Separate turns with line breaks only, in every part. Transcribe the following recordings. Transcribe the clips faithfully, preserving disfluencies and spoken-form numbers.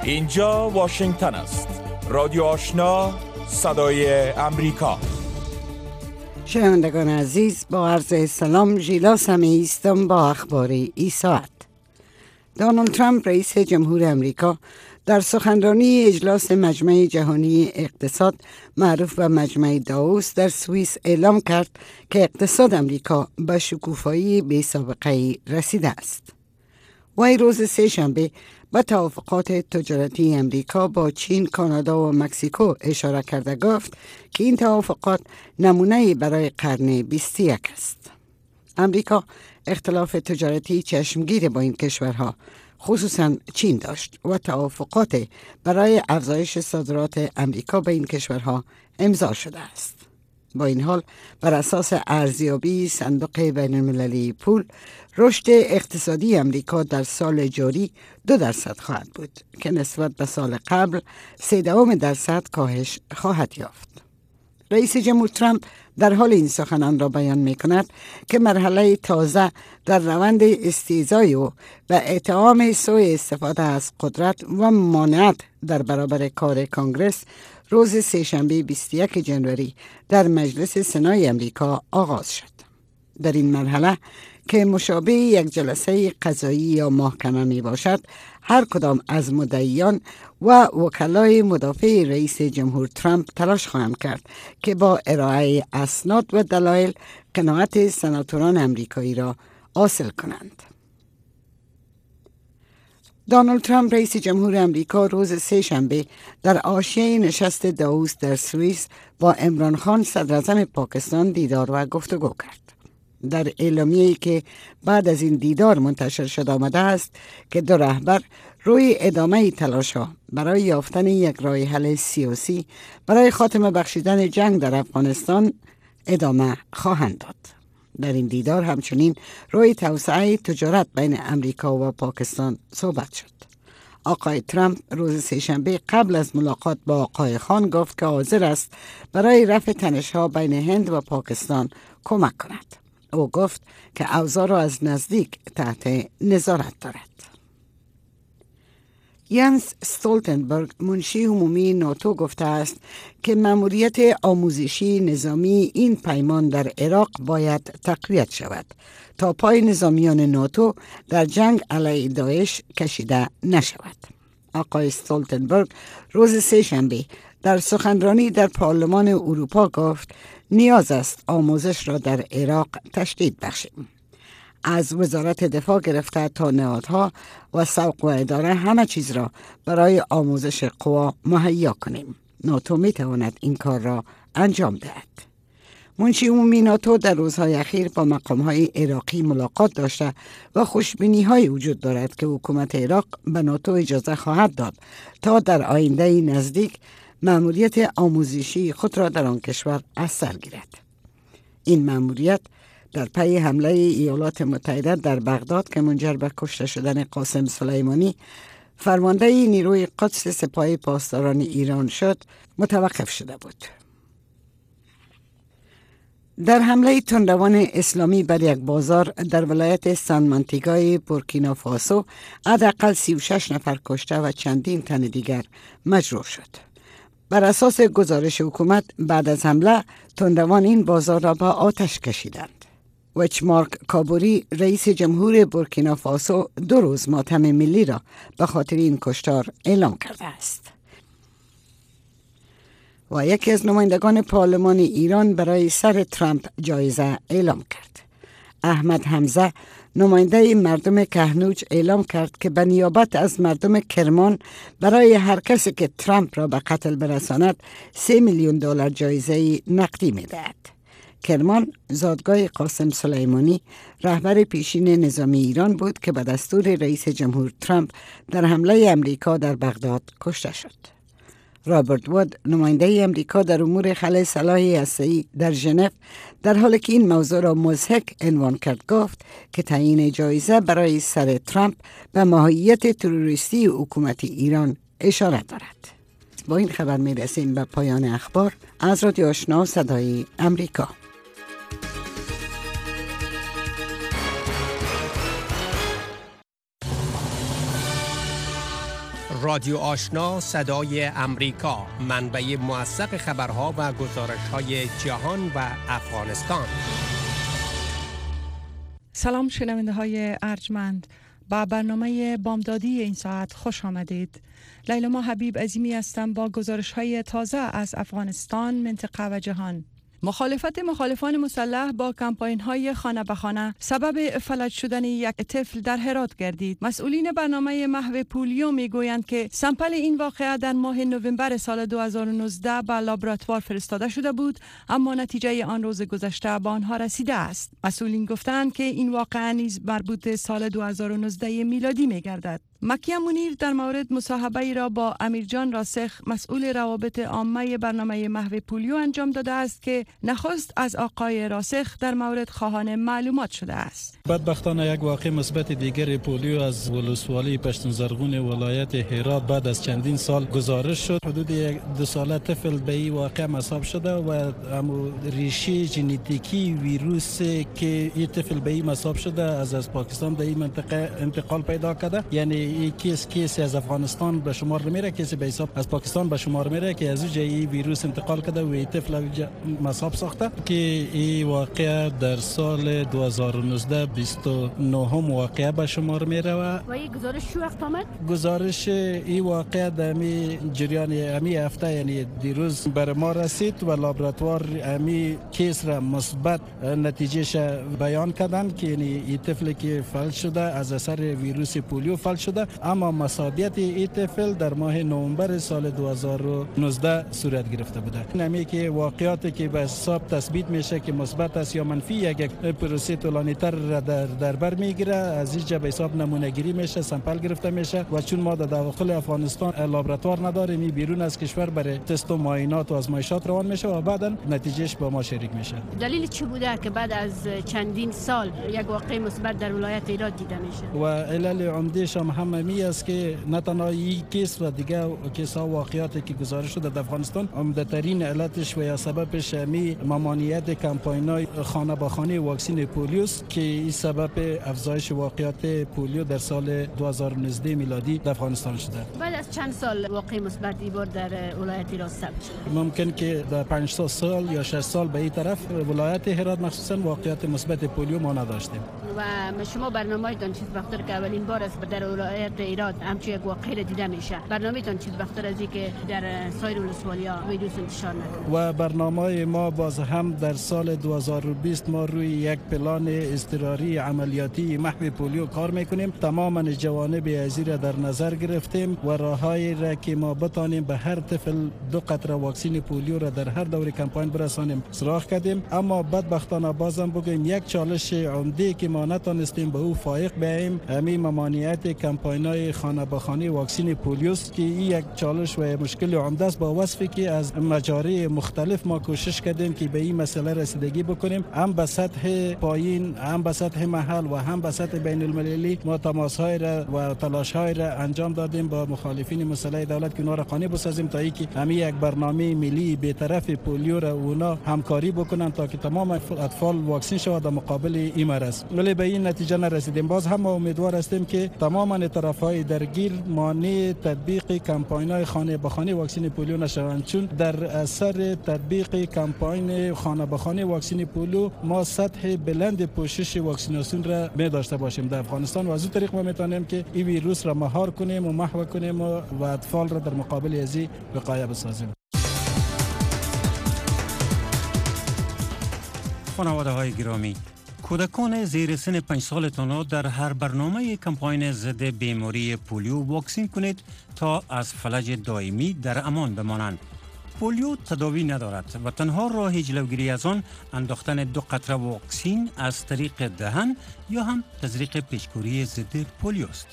اینجا واشنگتن است. رادیو آشنا، صدای امریکا.
شنوندگان عزیز، با عرض سلام، ژیلا سمیعی هستم با اخبار این ساعت. دونالد ترامپ رئیس جمهور امریکا در سخنرانی اجلاس مجمع جهانی اقتصاد معروف به مجمع داووس در سوئیس اعلام کرد که اقتصاد امریکا به شکوفایی بی سابقه رسیده است. وی روز سه شنبه به توافقات تجارتی امریکا با چین، کانادا و مکزیکو اشاره کرده گفت که این توافقات نمونه برای قرن بیست و یک است. امریکا اختلاف تجارتی چشمگیر با این کشورها، خصوصا چین داشت و توافقات برای افزایش صادرات امریکا به این کشورها امضا شده است. با این حال بر اساس ارزیابی صندوق بین المللی پول، رشد اقتصادی امریکا در سال جاری دو درصد خواهد بود که نسبت به سال قبل سه دهم درصد کاهش خواهد یافت. رئیس جمهور ترامپ در حال این سخنان را بیان می کند که مرحله تازه در روند استیضای او و اتهام سوء استفاده از قدرت و ممانعت در برابر کار کنگره روز سه‌شنبه بیست و یک ژانویه در مجلس سنای امریکا آغاز شد. در این مرحله که مشابه یک جلسه قضایی یا محکمه می باشد، هر کدام از مدعیان و وکلای مدافع رئیس جمهور ترامپ تلاش خواهند کرد که با ارائه اسناد و دلایل قناعت سناتوران امریکایی را حاصل کنند. دونالد ترامپ رئیس جمهور امریکا روز سه شنبه در حاشیه نشست داووس در سوئیس با عمران خان صدراعظم پاکستان دیدار و گفتگو کرد. در اعلامیه‌ای که بعد از این دیدار منتشر شده آمده است که دو رهبر روی ادامه تلاش‌ها برای یافتن یک راه حل سیاسی برای خاتمه بخشیدن جنگ در افغانستان ادامه خواهند داد. در این دیدار همچنین روی توسعه تجارت بین امریکا و پاکستان صحبت شد. آقای ترامپ روز سه‌شنبه قبل از ملاقات با آقای خان گفت که حاضر است برای رفع تنش‌ها بین هند و پاکستان کمک کند. او گفت که اوضاع را از نزدیک تحت نظارت دارد. ینس استولتنبرگ، منشی عمومی ناتو، گفته است که مأموریت آموزشی نظامی این پیمان در عراق باید تقویت شود تا پای نظامیان ناتو در جنگ علیه داعش کشیده نشود. آقای استولتنبرگ روز سه شنبه در سخنرانی در پارلمان اروپا گفت نیاز است آموزش را در عراق تشدید بخشیم. از وزارت دفاع گرفته تا نهادها و سوق و اداره همه چیز را برای آموزش قوا مهیا کنیم. ناتو می تواند این کار را انجام دهد. منشی عمومی ناتو در روزهای اخیر با مقام‌های عراقی ملاقات داشته و خوشبینی‌های وجود دارد که حکومت عراق به ناتو اجازه خواهد داد تا در آینده نزدیک مأموریت آموزشی خود را در آن کشور از سر گیرد. این مأموریت در پی حمله ایالات متحده در بغداد که منجر به کشته شدن قاسم سلیمانی، فرمانده نیروی قدس سپاه پاسداران ایران شد، متوقف شده بود. در حمله تندروان اسلامی بر یک بازار در ولایت سان مانتیگای بورکینافاسو، حداقل سی و شش نفر کشته و چندین تن دیگر مجروح شد. بر اساس گزارش حکومت، بعد از حمله تندروان این بازار را به آتش کشیدند. وچمارک کابوری، رئیس جمهور بورکینافاسو، دو روز ماتم ملی را به خاطر این کشتار اعلام کرده است. و یکی از نمایندگان پارلمان ایران برای سر ترامپ جایزه اعلام کرد. احمد حمزه، نماینده مردم کهنوج، اعلام کرد که به نیابت از مردم کرمان برای هر کسی که ترامپ را به قتل برساند سه میلیون دلار جایزه نقدی می‌دهد. کرمان زادگاه قاسم سلیمانی، رهبر پیشین نظامی ایران بود که به دستور رئیس جمهور ترامپ در حمله امریکا در بغداد کشته شد. رابرت وود، نماینده امریکا در امور خلع سلاح هسته‌ای در ژنو، در حالی که این موضوع را مضحک عنوان کرد، گفت که تعیین جایزه برای سر ترامپ به ماهیت تروریستی حکومت ایران اشاره دارد. با این خبر می رسیم به پایان اخبار از رادیو آشنا صدای امریکا.
رادیو آشنا صدای امریکا، منبع موثق خبرها و گزارش‌های جهان و افغانستان.
سلام شنونده های ارجمند، با برنامه بامدادی این ساعت خوش آمدید. لیلا حبیب عظیمی هستم با گزارش های تازه از افغانستان، منطقه و جهان. مخالفت مخالفان مسلح با کمپاین های خانه به خانه سبب فلج شدن یک طفل در هرات گردید. مسئولین برنامه محو پولیو می گویند که سمپل این واقعه در ماه نوامبر سال دو هزار و نوزده به لابراتوار فرستاده شده بود، اما نتیجه آن روز گذشته به آنها رسیده است. مسئولین گفتند که این واقعه نیز مربوط سال دو هزار و نوزده میلادی می گردد. مکیه منیر در مورد مصاحبه ای را با امیرجان راسخ، مسئول روابط عامه برنامه محو پولیو انجام داده است که نخست از آقای راسخ در مورد خواهان معلومات شده است.
بدبختانه یک واقع مثبت دیگر پولیو از ولسوالی پشتون زرغون ولایت هرات بعد از چندین سال گزارش شد. حدود یک دو ساله طفل به این واقع مصاب شده و امو ریشه ژنتیکی ویروس که این طفل به این مصاب شده از از پاکستان در این منطقه انتقال پیدا کرده. یعنی این کیس کیس از افغانستان به شمار نمیره، کیس به حساب از پاکستان به شمار میره که از اونجا این ویروس انتقال کرده و این طفل مصاب ساخته که این واقعه در سال دو هزار و نوزده بیست و نهم واقعه به شمار میره. و
و این گزارش شو وقت آمد؟
گزارش این واقعه در می جریان امی هفته یعنی دیروز بر ما رسید و لابراتوار امی کیس را مثبت نتیجهش بیان کردن که یعنی این طفل که فلج شده از اثر ویروس پولیو فلج شده، اما مسادیت این طفل در ماه نوامبر سال دو هزار و نوزده صورت گرفته بوده. نمی که واقعاتی که به حساب تثبیت میشه که مثبت است یا منفی یک پروسه طولانی تر را در در بر میگیره. از اینجا به حساب نمونه گیری میشه، سامپل گرفته میشه و چون ما در داخل افغانستان لابراتوار نداریم، می بیرون از کشور برای تست و معاینات و آزمایشات روان میشه و بعدا نتیجهش با ما شریک میشه.
دلیل چی بوده که بعد از چندین سال یک واقعه مثبت در ولایت هرات دیده میشه؟ و
علل عمدهش هم همین است که نه تنها این کیس و دیگه کیس ها واقعاتی که گزارش شده در افغانستان، عمده ترین علتش و یا سببش می ممانعت کمپاین‌های خانه به خانه واکسن پولیوست که این سبب افزایش واقعات پولیو در سال دو هزار و نوزده میلادی در افغانستان شده.
بعد از چند سال واقعه مثبت این بار در ولایت هرات ثبت شده؟
ممکن که در پنج سال یا شش سال به این طرف ولایت هرات مخصوصا واقعات مثبت پولیو ما نداشتیم.
و شما برنامه‌تان چیز وقتر که اولین بار است در ولایت هرات همچون یک واقعه دیده میشه، برنامه‌تان چیز وقتر از اینکه در سایر ولسوالی‌ها ویروس انتشار نکنه؟
و برنامه ما باز هم در سال دو هزار و بیست ما روی یک پلان اضطراری عملیاتی محو پولیو کار میکنیم. تماما جوانب ازیر در نظر گرفتیم و راههایی را که ما بتانیم به هر طفل دو قطره واکسن پولیو را در هر دوره کمپاین برسانیم سراغ کردیم. اما بدبختانه بازم بگیم یک چالش عمده که ما نتونستیم به او فائق بیاییم همین ممانعت کمپاین‌های خانه به خانه واکسن پولیوست که این یک چالش و مشکل عمده است، با وصفی که از مجاری مختلف ما کوشش کردیم که به این مسئله رسیدگی بکنیم. هم به سطح پایین، هم به سطح محل و هم به سطح بین المللی ما تماس‌های را و تلاش‌های را انجام دادیم با مخالفین مسلح دولت که اونا را قانع بسازیم تا اینکه همین یک برنامه ملی به طرف پولیو را اونا همکاری بکنن تا که تمام اطفال واکسن شود در مقابل این مرض. ولی به این نتیجه نرسیدیم. باز هم امیدوار هستیم که تمام طرف‌های درگیر مانع تطبیق کمپاین‌های خانه به خانه واکسن پولیو نشوند، چون در اثر تطبیق کمپاین خانه به خانه واکسن پولیو ما سطح بلند پوشش واکسیناسیون را می داشته باشیم در افغانستان و از این طریق ما میتونیم که این ویروس را مهار کنیم و محو کنیم و, و اطفال را در مقابل ازی وقایه بسازیم.
خانواده های گرامی، کودکان زیر سن پنج سالتان را در هر برنامه کمپاین ضد بیماری پولیو واکسین کنید تا از فلج دائمی در امان بمانند. پولیو تداوی ندارد و تنها راه جلوگیری از آن انداختن دو قطره واکسین از طریق دهن یا هم تزریق پیشگیری ضد پولیو است.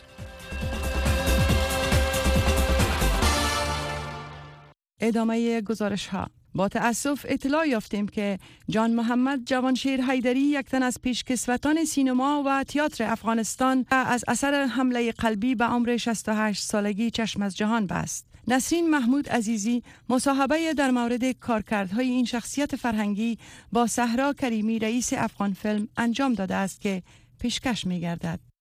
ادامه گزارش ها. با تأسف اطلاع یافتیم که جان محمد جوانشیر حیدری، یک تن از پیشکسوتان سینما و تئاتر افغانستان، از اثر حمله قلبی به عمر شصت و هشت سالگی چشم از جهان بست. نسرین محمود عزیزی مصاحبه در مورد کارکردهای این شخصیت فرهنگی با صحرا کریمی رئیس افغان فیلم انجام داده است که پیشکش می گردد.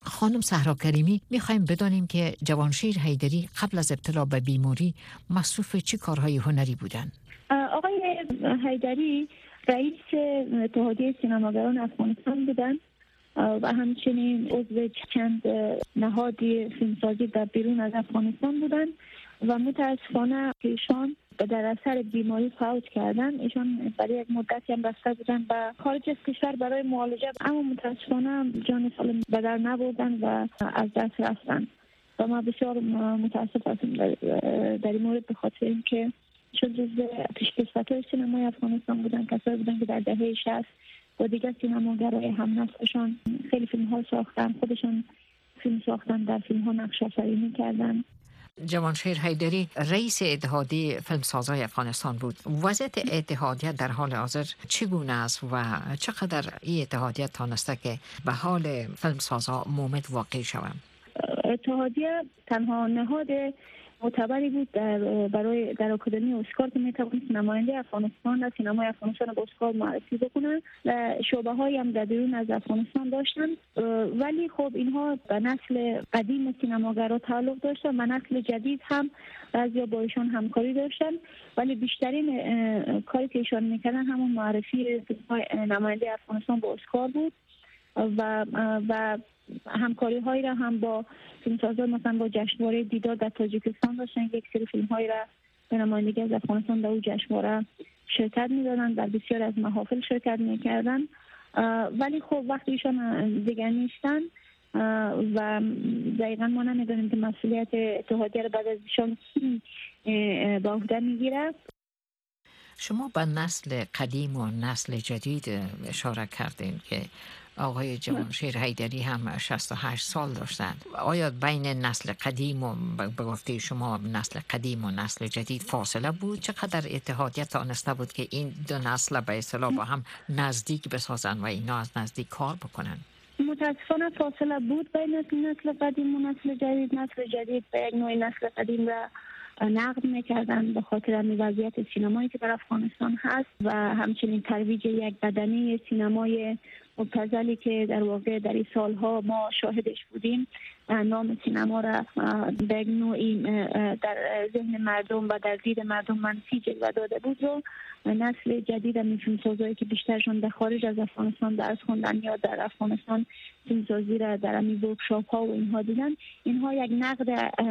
خانم صحرا کریمی، میخوایم بدانیم که جوانشیر حیدری قبل از ابتلا به بیماری مصروف چه کارهای هنری بودن؟
آقای حیدری رئیس اتحادیه سینماگران افغانستان بودن و همچنین عضو چند نهادی فیلمسازی در بیرون از افغانستان بودن و متاسفانه ایشان در اثر بیماری فوت کردن. ایشان برای یک مدتی هم رفته بودن به خارج از کشور برای معالجه، اما متاسفانه جان سالم به در نبردن و از دست رفتن و ما بسیار متاسف هستیم در این مورد، به خاطر اینکه چون جزو پیشکسوت‌های سینمای افغانستان بودن، کسایی بودن که در دهه شصت و دیگر سینماگرای هم نسلشان خیلی فیلم ها ساختن، خودشان فیلم ساختن، در فیلم ها نقش آفرینی کردن.
جوانشیر حیدری رئیس اتحادیه فیلمسازای افغانستان بود. وضعیت اتحادیه در حال حاضر چگونه است و چقدر این اتحادیه تانسته که به حال فیلمسازا مومد واقع شوند؟
اتحادیه تنها نهاد معتبری بود در برای در آکادمی اسکار که میتوانست نماینده افغانستان و سینمای افغانستان به اسکار معرفی بکنن و شعبه هایی هم در بیرون از افغانستان داشتن، ولی خب اینها به نسل قدیم سینماگرا تعلق داشتن و نسل جدید هم بعضیا با ایشان همکاری داشتن، ولی بیشترین کاری که ایشان میکردن همون معرفی نماینده افغانستان به اسکار بود و و همکاری هایی را هم با فیلمسازان مثلا با جشنواره دیدار در تاجیکستان داشتن، یک سری فیلم هایی را به نمایندگی از افغانستان در اون جشنواره شرکت میدادن، در بسیار از محافل شرکت میکردن، ولی خب وقتی ایشان دیگر نیستن و دقیقا ما نمیدونیم که مسئولیت اتحادیه را بعد از ایشان به عهده میگیره.
شما به نسل قدیم و نسل جدید اشاره کردین که آقای جوانشیر حیدری هم شصت و هشت سال داشتند. آیا بین نسل قدیم و به گفته شما نسل قدیم و نسل جدید فاصله بود؟ چقدر اتحادیه تانسته بود که این دو نسل به اصطلاح با هم نزدیک بسازن و اینا از نزدیک کار بکنن؟
متاسفانه فاصله بود بین نسل قدیم و نسل جدید. نسل جدید به یک نوع نسل قدیم را نقد میکردن به خاطر وضعیت سینمایی که در افغانستان هست و همچنین ترویج یک بدنه سینمای مبتذلی که در واقع در این سالها ما شاهدش بودیم، نام سینما را به نوعی در ذهن مردم و در دید مردم منفی جلوه داده بود و نسل جدید از فیلمسازایی که بیشترشون در خارج از افغانستان درس خوندن یا در افغانستان فیلمسازی را در امی ورکشاپ ها و اینها دیدن، اینها یک نقد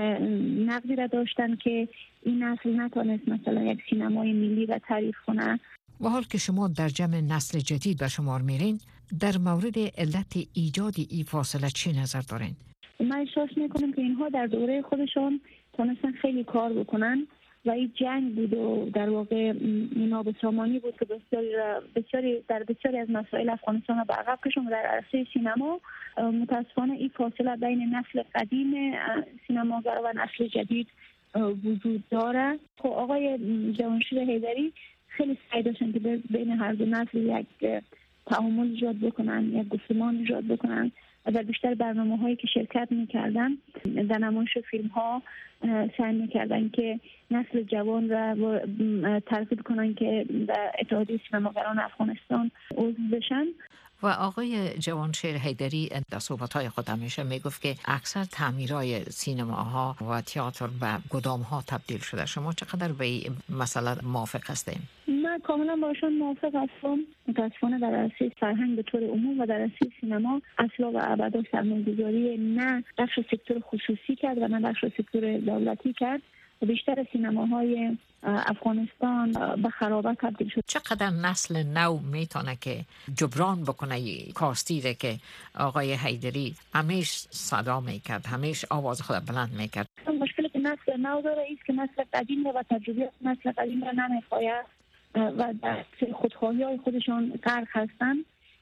نقدی را داشتن که این نسل نتونست مثلا یک سینمای ملی را تعریف کنه.
و حال که شما در جمع نسل جدید به شمار میرین، در مورد علت ایجاد این فاصله چی نظر دارین؟
من احساس میکنم که اینها در دوره خودشون تونستن خیلی کار بکنن و این جنگ بود و در واقع نابسامانی بود که بسیاری, بسیاری در بسیاری از مسائل افغانستان را به عقب کشوند. در عرصه سینما متاسفانه این فاصله بین نسل قدیم سینماگرا و نسل جدید وجود داره. خب آقای جوانشیر حیدری خیلی سعی داشتن که بین هر دو نسل یک تعامل ایجاد بکنن، یک گفتمان ایجاد بکنن و در بیشتر برنامه هایی که شرکت میکردن در نمایش فیلم ها سعی میکردن که نسل جوان را ترغیب کنن که در اتحادیه سینماگران افغانستان عضو بشن.
و آقای جوانشیر حیدری در صحبت‌های خود همیشه میگفت که اکثر تعمیرهای سینماها و تئاتر به گدام‌ها تبدیل شده. شما چقدر به این مسئله موافق هستین؟
من کاملا باشون موافق هستم. متاسفانه در عرصه فرهنگ به طور عموم و در عرصه سینما اصلا و ابدا سرمایه‌گذاری نه بخش سکتور خصوصی کرد و نه بخش سکتور دولتی کرد و بیشتر سینماهای افغانستان به خرابه تبدیل شد.
چقدر نسل نو میتونه که جبران بکنه کاستیره که آقای حیدری همیش صدا میکرد، همیش آواز خود بلند میکرد؟
مشکلی که نسل نو داره ایست که نسل قدیم و تجربیات نسل قدیم را نمیخواید و در خودخواهی های خودشان غرق هستن.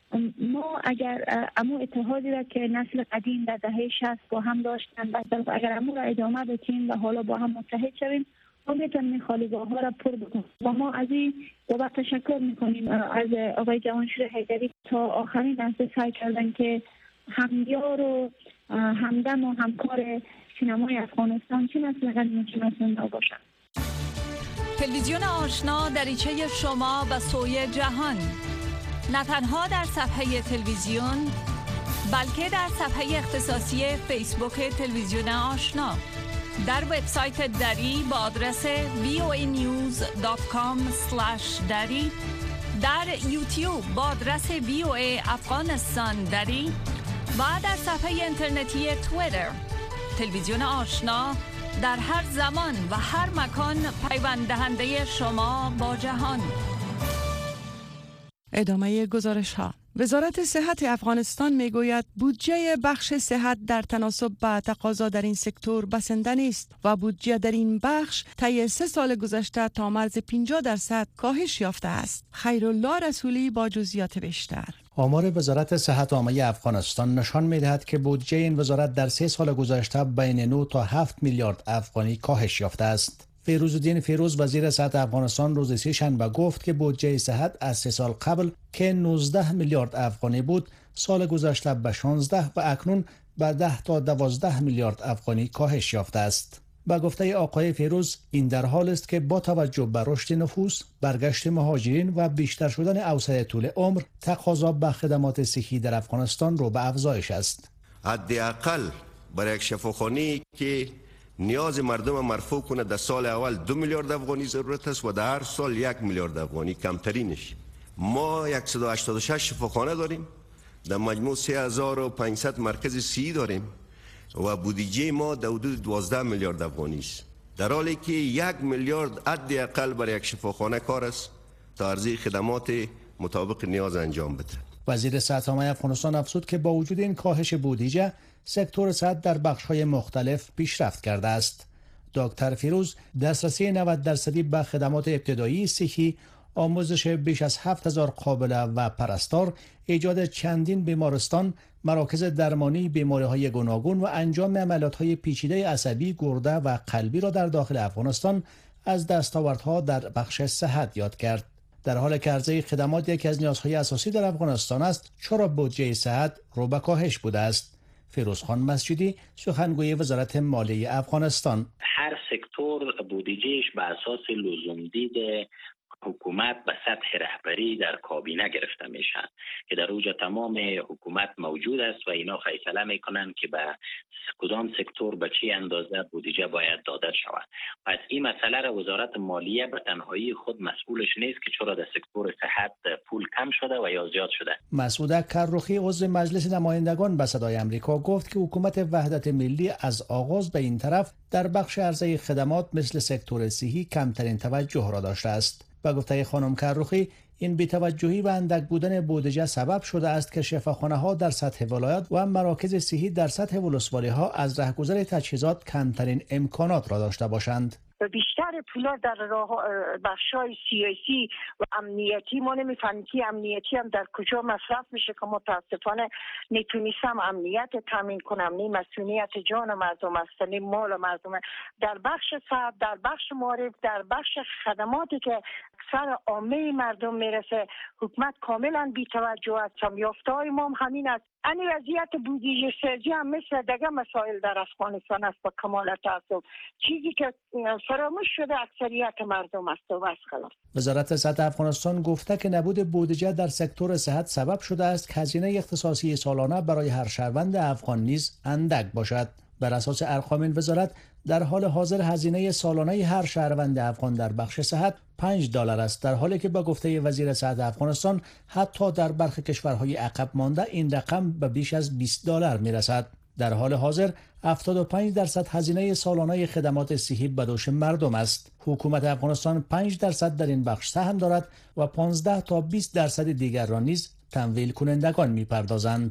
ما اگر امو اتحادی را که نسل قدیم در دهه شصت با هم داشتن و اگر امو را ادامه بدیم و حالا با هم متحد شویم، ما میتونیم خالیگاه ها را پر بکنیم و ما از این بابت تشکر میکنیم از آقای جوانشیر حیدری تا آخرین لحظه سعی کردن که همدیار و همدم و همکار سینمای افغانستان چه نسل قدیم و چه نسل نو باشن.
تلویزیون آشنا دریچه شما و سوی جهان، نه تنها در صفحه تلویزیون بلکه در صفحه اختصاصی فیسبوک تلویزیون آشنا، در وبسایت دری با آدرس وی او ای نیوز دات کام اسلش دری، در یوتیوب با آدرس وی او ای افغانستان دری و در صفحه اینترنتی توییتر. تلویزیون آشنا در هر زمان و هر مکان پیوند دهنده شما با جهان.
ادامه گزارش ها. وزارت صحت افغانستان میگوید بودجه بخش صحت در تناسب با تقاضا در این سکتور بسنده نیست و بودجه در این بخش طی سه سال گذشته تا مرز پنجاه درصد کاهش یافته است. خیرالله رسولی با جزئیات بیشتر.
آمار وزارت صحت عامه افغانستان نشان می‌دهد که بودجه این وزارت در سه سال گذشته بین نه تا هفت میلیارد افغانی کاهش یافته است. فیروزالدین فیروز وزیر صحت افغانستان روز سه‌شنبه گفت که بودجه صحت از سه سال قبل که نوزده میلیارد افغانی بود، سال گذشته به شانزده و اکنون به ده تا دوازده میلیارد افغانی کاهش یافته است. با گفته آقای فیروز، این در حال است که با توجه به رشد نفوس، برگشت مهاجرین و بیشتر شدن اوسط طول عمر، تقاضا به خدمات صحی در افغانستان رو به افزایش است.
حداقل برای یک شفاخانه که نیاز مردم مرفوع کنه در سال اول دو میلیارد افغانی ضرورت است و در هر سال یک میلیارد افغانی کمترینش. ما صد و هشتاد و شش شفاخانه داریم، در مجموع سه هزار و پانصد مرکز صحی داریم و بودجه ما در حدود دوازده میلیارد افغانی است، در حالی که یک میلیارد حداقل برای یک شفاخانه کار است تا عرضه خدمات مطابق نیاز انجام بده.
وزیر صحت عامه افغانستان افزود که با وجود این کاهش بودجه، سکتور صحت در بخش‌های مختلف پیشرفت کرده است. دکتر فیروز دسترسی نود درصدی به خدمات ابتدایی صحی، آموزش بیش از هفت هزار قابله و پرستار، ایجاد چندین بیمارستان، مراکز درمانی بیماری‌های گوناگون و انجام عملیات‌های پیچیده عصبی، گرده و قلبی را در داخل افغانستان از دستاوردها در بخش صحت یاد کرد. در حالی که عرضه خدمات یکی از نیازهای اساسی در افغانستان است، چرا بودجه صحت رو به کاهش بوده است؟ فیروزخان مسجدی، سخنگوی وزارت مالیه افغانستان:
هر سکتور بودجهش به اساس لزوم دید حکومت به سطح رهبری در کابینه گرفته میشن که در اوج تمام حکومت موجود است و اینا فیصله میکنن که به کدام سکتور به چه اندازه بودجه باید داده شود. پس این مسئله را وزارت مالیه به تنهایی خود مسئولش نیست که چرا در سکتور صحت پول کم شده و یا زیاد شده.
مسعود کرخی عضو مجلس نمایندگان به صدای آمریکا گفت که حکومت وحدت ملی از آغاز به این طرف در بخش عرضه خدمات مثل سکتور صحی کمترین توجه را داشته است. با گفته خانم کرخی، این بی‌توجهی و اندک بودن بودجه سبب شده است که شفاخانه‌ها در سطح ولایت و مراکز صحی در سطح ولسوالی‌ها از رهگذر تجهیزات کمترین امکانات را داشته باشند.
و بیشتر پولا در راه بخشای سیاسی و امنیتی ما نمیفهمیم که امنیتی هم در کجا مصرف میشه که متاسفانه نتونستم امنیت تامین کنم. نی مسئولیت جان مردم است، نی مال مردم. در بخش صحت، در بخش معارف، در بخش خدماتی که اکثر عامه مردم میرسه، حکومت کاملا بی‌توجه است. یافته‌های ما هم همین است. این وضعیت بودجه سازی هم مثل دیگه مسائل در افغانستان است با کمال تاسف. چیزی که فراموش شده اکثریت مردم است و خلاص.
وزارت صحت افغانستان گفته که نبود بودجه در سکتور صحت سبب شده است که هزینه اختصاصی سالانه برای هر شهروند افغان نیز اندک باشد. بر اساس ارقام این وزارت، در حال حاضر هزینه سالانه هر شهروند افغان در بخش صحت پنج دلار است، در حالی که با گفته وزیر صحت افغانستان حتی در برخی کشورهای عقب مانده این رقم به بیش از بیست دلار میرسد. در حال حاضر هفتاد و پنج درصد هزینه سالانه خدمات صحی به دوش مردم است. حکومت افغانستان پنج درصد در این بخش سهم دارد و پانزده تا بیست درصد دیگر را نیز تمویل کنندگان میپردازند.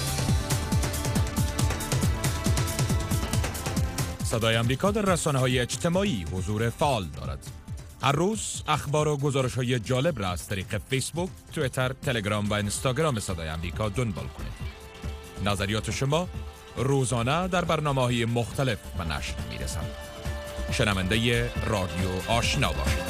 صدای آمریکا در رسانه‌های اجتماعی حضور فعال دارد. هر روز اخبار و گزارش‌های جالب را از طریق فیسبوک، توییتر، تلگرام و اینستاگرام صدای آمریکا دنبال کنید. نظریات شما روزانه در برنامه‌های مختلف به نشر می‌رسند. شنونده رادیو آشنا باشید.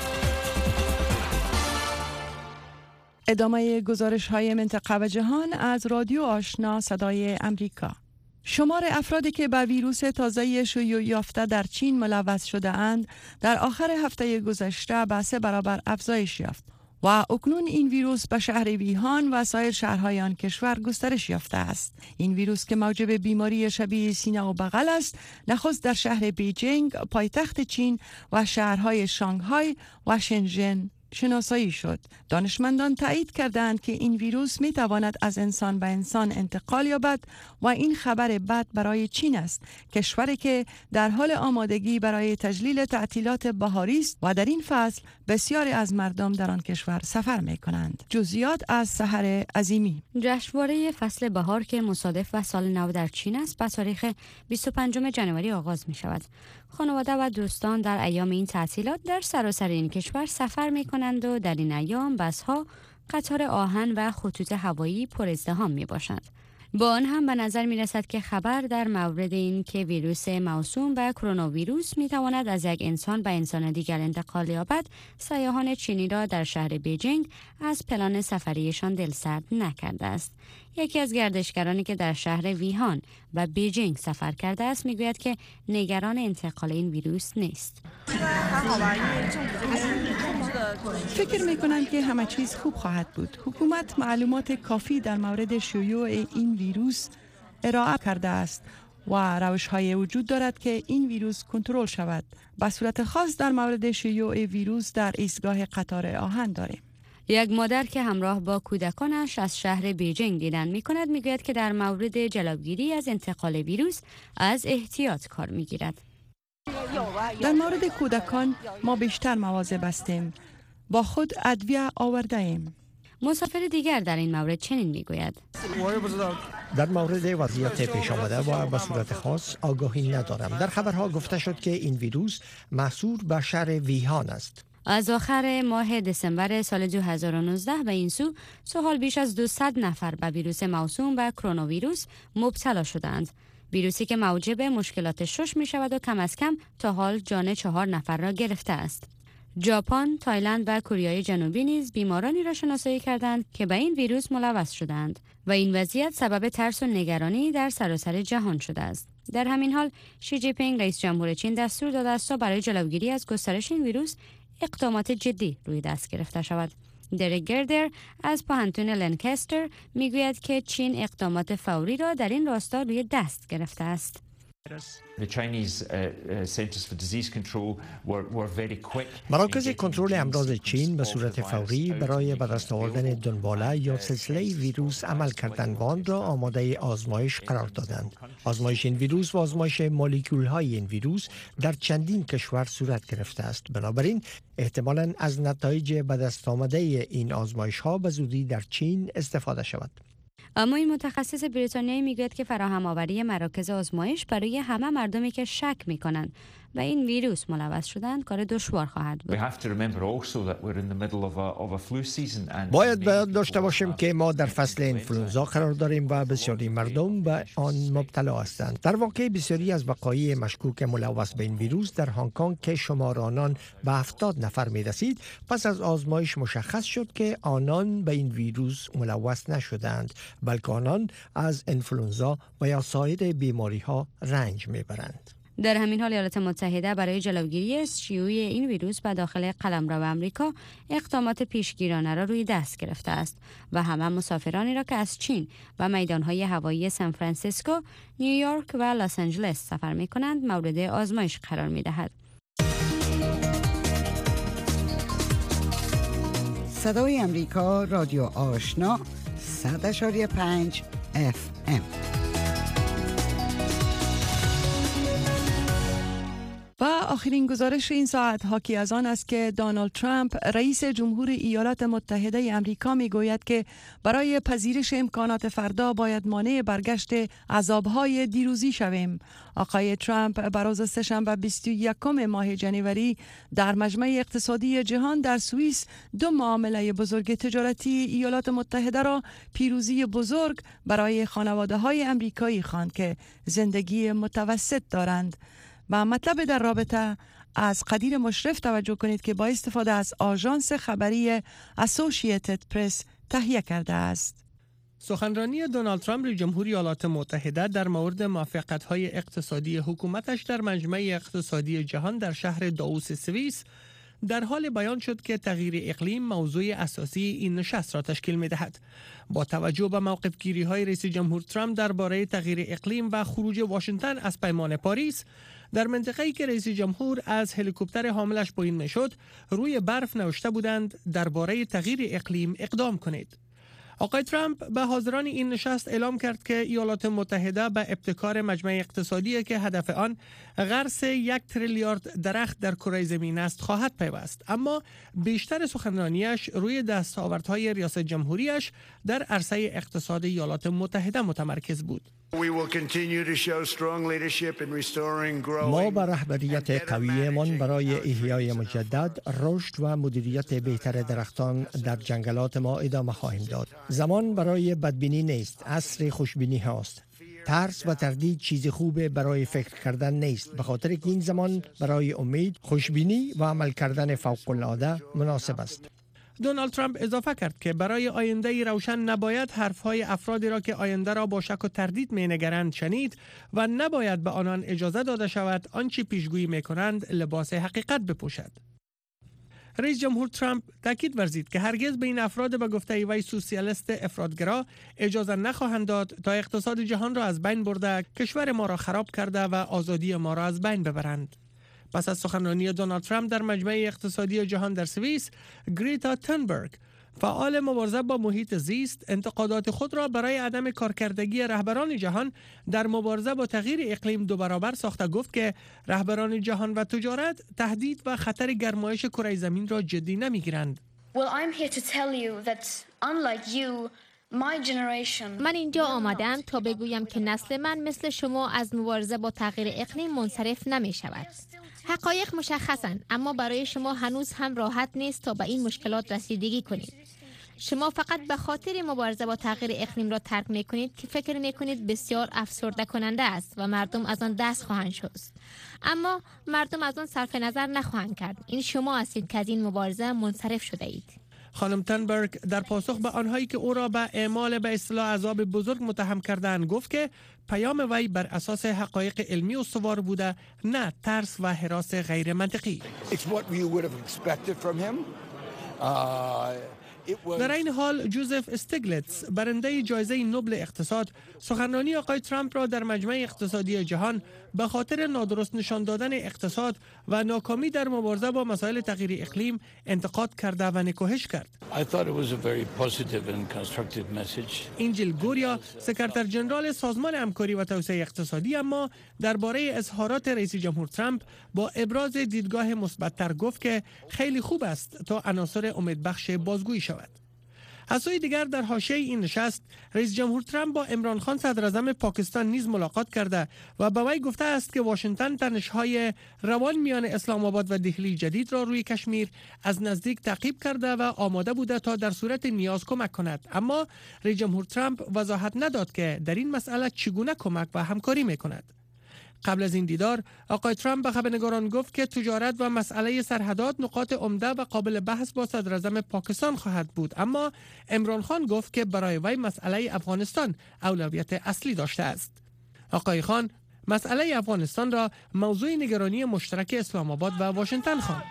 ادامه گزارش‌های منطقه و جهان از رادیو آشنا صدای آمریکا. شمار افرادی که به ویروس تازه شیوع یافته در چین ملوث شده اند در آخر هفته گذشته به سه برابر افزایش یافت. و اکنون این ویروس به شهر ویهان و سایر شهرهای آن کشور گسترش یافته است. این ویروس که موجب بیماری شبیه سینه و بغل است، نخست در شهر بیجینگ پایتخت چین و شهرهای شانگهای و شنژن شناسایی شد. دانشمندان تایید کردند که این ویروس می تواند از انسان به انسان انتقال یابد و این خبر بد برای چین است، کشوری که در حال آمادگی برای تجلیل تعطیلات بهاری است و در این فصل بسیاری از مردم در آن کشور سفر می کنند. جزئیات از سحر عظیمی.
جشنواره فصل بهار که مصادف با سال نو در چین است، به تاریخ بیست و پنجم ژانویه آغاز می شود. خانواده و دوستان در ایام این تعطیلات در سراسر این کشور سفر می کنند و در این ایام بس‌ها، قطار آهن و خطوط هوایی پر ازدحام می باشند. با آن هم به نظر می رسد که خبر در مورد این که ویروس موسوم به کرونا ویروس می تواند از یک انسان به انسان دیگر انتقال یابد، سیاحان چینی را در شهر بیجینگ از پلان سفریشان دلسرد نکرده است. یکی از گردشگرانی که در شهر ویهان و بیجینگ سفر کرده است میگوید که نگران انتقال این ویروس نیست.
فکر میکنم که همه چیز خوب خواهد بود. حکومت معلومات کافی در مورد شیوع این ویروس ارائه کرده است و روش‌های وجود دارد که این ویروس کنترل شود. به صورت خاص در مورد شیوع ویروس در ایستگاه قطار آهن داریم.
یک مادر که همراه با کودکانش از شهر بیجینگ دیدن می کند می گوید که در مورد جلوگیری از انتقال ویروس از احتیاط کار می گیرد.
در مورد کودکان ما بیشتر مواظب هستیم. با خود ادویه آورده ایم.
مسافر دیگر در این مورد چنین می گوید.
در مورد وضعیت پیش آمده و به صورت خاص آگاهی ندارم. در خبرها گفته شد که این ویروس محصور به شهر ویهان است.
از آخر ماه دسامبر سال دو هزار و نوزده به این سو تا حال بیش از دویست نفر به ویروس موسوم به کرونا ویروس مبتلا شدند. ویروسی که موجب مشکلات شش می شود و کم از کم تا حال جان چهار نفر را گرفته است. ژاپن، تایلند و کره جنوبی نیز بیمارانی را شناسایی کردند که به این ویروس ملوث شدند و این وضعیت سبب ترس و نگرانی در سراسر جهان شده است. در همین حال شی جی پینگ رئیس جمهور چین دستور داده است تا برای جلوگیری از گسترش این ویروس اقدامات جدی روی دست گرفته شود. دریک گردر از پوهنتون لنکستر میگوید که چین اقدامات فوری را در این راستا روی دست گرفته است.
مراکز کنترل امراض چین به صورت فوری برای به دست آوردن دنباله یا سلسله ویروس عمل کردند و آن را آماده آزمایش قرار دادند. آزمایش این ویروس و آزمایش مولکول های این ویروس در چندین کشور صورت گرفته است. بنابراین احتمالاً از نتایج به دست آمده این آزمایش ها به زودی در چین استفاده شود.
اما این متخصص بریتانیایی میگوید که فراهم آوری مراکز آزمایش برای همه مردمی که شک میکنند و این ویروس ملوث شدند کار دشوار خواهد بود.
باید باید داشته باشیم که ما در فصل انفلوئنزا قرار داریم و بسیاری مردم به آن مبتلا هستند. در واقع بسیاری از وقایع مشکوک ملوث به این ویروس در هنگ کنگ که شمار آنان به هفتاد نفر میرسید، پس از آزمایش مشخص شد که آنان به این ویروس ملوث نشدند، بلکه آنان از انفلوئنزا و یا سایر بیماری ها رنج میبرند.
در همین حال ایالات متحده برای جلوگیری از شیوع این ویروس به داخل قلمرو آمریکا اقدامات پیشگیرانه را روی دست گرفته است و همه مسافرانی را که از چین و میدانهای هوایی سان فرانسیسکو، نیویورک و لس آنجلس سفر می کنند مورد آزمایش قرار می دهد.
صدای امریکا، رادیو آشنا، صد اشاری پنج اف ام.
و آخرین گزارش این ساعت حاکی از آن است که دونالد ترامپ رئیس جمهور ایالات متحده آمریکا میگوید که برای پذیرش امکانات فردا باید مانع برگشت عذابهای دیروزی شویم. آقای ترامپ بر روز سه‌شنبه بیست و یکم ماه جنوری در مجمع اقتصادی جهان در سوئیس دو معامله بزرگ تجارتی ایالات متحده را پیروزی بزرگ برای خانواده‌های آمریکایی خواند که زندگی متوسط دارند. با مطلب در رابطه از قدیر مشرف توجه کنید که با استفاده از آژانس خبری اسوسییتد پرس تهیه کرده است.
سخنرانی دونالد ترامپ رئیس جمهور ایالات متحده در مورد موفقیت‌های اقتصادی حکومتش در مجمع اقتصادی جهان در شهر دائوس سوئیس در حال بیان شد که تغییر اقلیم موضوع اساسی این نشست را تشکیل می دهد. با توجه به موقف گیری های رئیس جمهور ترامپ درباره تغییر اقلیم و خروج واشنگتن از پیمان پاریس، در منطقه‌ای که رئیس جمهور از هلیکوپتر حاملش پایین می‌شد، روی برف نوشته بودند درباره تغییر اقلیم اقدام کنید. آقای ترامپ به حاضران این نشست اعلام کرد که ایالات متحده به ابتکار مجمع اقتصادی که هدف آن غرس یک تریلیارد درخت در کره زمین است خواهد پیوست، اما بیشتر سخنرانیش روی دستاوردهای ریاست جمهوریش در عرصه اقتصاد ایالات متحده متمرکز بود.
ما با رهبریت قویمان برای احیای مجدد، رشد و مدیریت بهتر درختان در جنگلات ما ادامه خواهیم داد. زمان برای بدبینی نیست، عصر خوشبینی هاست. ترس و تردید چیز خوب برای فکر کردن نیست، به خاطر که این زمان برای امید، خوشبینی و عمل کردن فوق العاده مناسب است.
دونالد ترامپ اضافه کرد که برای آینده روشن نباید حرفهای افرادی را که آینده را با شک و تردید می‌نگرند شنید و نباید به آنان اجازه داده شود آنچه پیشگویی می‌کنند لباس حقیقت بپوشد. رئیس جمهور ترامپ تاکید ورزید که هرگز به این افراد به گفته وی سوسیالیست افراطگرا اجازه نخواهند داد تا اقتصاد جهان را از بین برده، کشور ما را خراب کرده و آزادی ما را از بین ببرند. پس از سخنرانی دونالد ترامپ در مجمع اقتصادی جهان در سوئیس، گریتا تونبرگ، فعال مبارزه با محیط زیست، انتقادات خود را برای عدم کارکردگی رهبران جهان در مبارزه با تغییر اقلیم دو برابر ساخته گفت که رهبران جهان و تجارت تهدید و خطر گرمایش کره زمین را جدی نمیگیرند.
Well, I'm here to tell you that unlike you, my generation... من اینجا آمدم تا بگویم که نسل من مثل شما از مبارزه با تغییر اقلیم منصرف نمی شود. حقایق مشخصند، اما برای شما هنوز هم راحت نیست تا به این مشکلات رسیدگی کنید. شما فقط به خاطر مبارزه با تغییر اقلیم را ترک می کنید که فکر می کنید بسیار افسرده کننده است و مردم از آن دست خواهند شست. اما مردم از آن صرف نظر نخواهند کرد. این شما هستید که از این مبارزه منصرف شده اید.
خانم تونبرگ در پاسخ به آنهایی که او را به اعمال به اصطلاح عذاب بزرگ متهم کردند گفت که پیام وی بر اساس حقایق علمی استوار بوده، نه ترس و هراس غیر منطقی. در این حال جوزف استیگلیتز، برنده جایزه نوبل اقتصاد، سخنرانی آقای ترامپ را در مجمع اقتصادی جهان به خاطر نادرست نشان دادن اقتصاد و ناکامی در مبارزه با مسائل تغییر اقلیم انتقاد کرده و نکوهش کرد. اینجیل گوریا، سکرتر جنرال سازمان همکاری و توسعه اقتصادی، اما درباره اظهارات رئیس جمهور ترامپ با ابراز دیدگاه مثبت‌تر گفت که خیلی خوب است تا عناصر امیدبخش بازگویی شود. از سوی دیگر در حاشیه این نشست، رئیس جمهور ترامپ با عمران خان صدر اعظم پاکستان نیز ملاقات کرده و به وی گفته است که واشنگتن تنش‌های روان میان اسلام آباد و دهلی جدید را روی کشمیر از نزدیک تعقیب کرده و آماده بوده تا در صورت نیاز کمک کند، اما رئیس جمهور ترامپ وضاحت نداد که در این مسئله چگونه کمک و همکاری میکند. قبل از این دیدار، آقای ترامپ به خبرنگاران گفت که تجارت و مسئله سرحدات نقاط عمده و قابل بحث با صدر اعظم پاکستان خواهد بود، اما عمران خان گفت که برای وی مسئله افغانستان اولویت اصلی داشته است. آقای خان مسئله افغانستان را موضوع نگرانی مشترک اسلام آباد و واشنگتن خواند.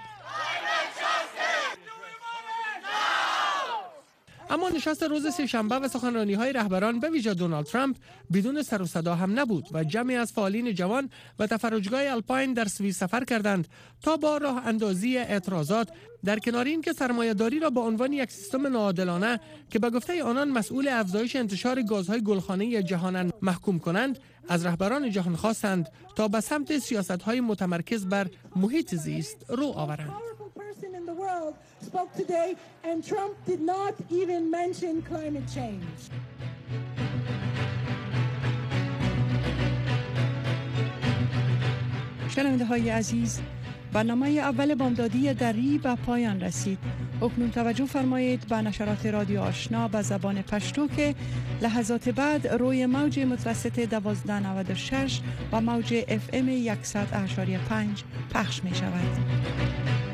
اما نشست روز سه‌شنبه و سخنرانی‌های رهبران به ویژه دونالد ترامپ بدون سر و صدا هم نبود و جمعی از فعالین جوان و تفرجگاه آلپاین در سوئیس سفر کردند تا با راه اندازی اعتراضات در کنار این که سرمایه‌داری را به عنوان یک سیستم ناعادلانه که به گفته آنان مسئول افزایش انتشار گازهای گلخانه جهانند محکوم کنند، از رهبران جهان خواستند تا به سمت سیاست‌های متمرکز بر محیط زیست رو آورند.
In the world spoke today and Trump did not even mention climate change.
شنونده های عزیز، برنامه اول بامدادی دری به پایان رسید. اکنون توجه فرمایید به نشرات رادیو آشنا به زبان پشتو که لحظات بعد روی موج متوسط دوازده نود و شش و موج اف ام صد و پنج پخش می شود.